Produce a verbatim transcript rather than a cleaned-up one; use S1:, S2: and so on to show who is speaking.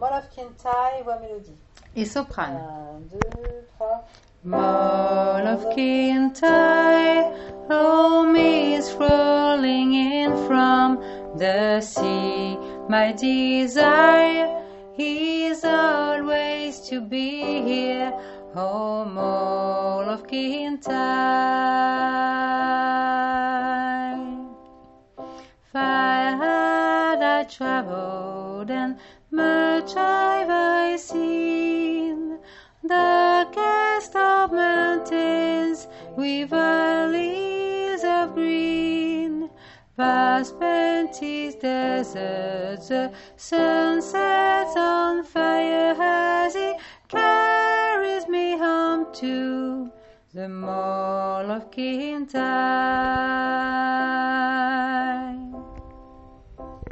S1: Mall of Kintyre, voix mélodie.
S2: Et soprane.
S1: Un, deux, trois.
S2: Mall of Kintyre, home is rolling in from the sea. My desire is always to be here, oh Mall of Kintyre. Far had I traveled and much have I seen, darkest of mountains with valleys of green, vast plenty's deserts, the sunset's on fire as it carries me home to the Mall of Kintyre.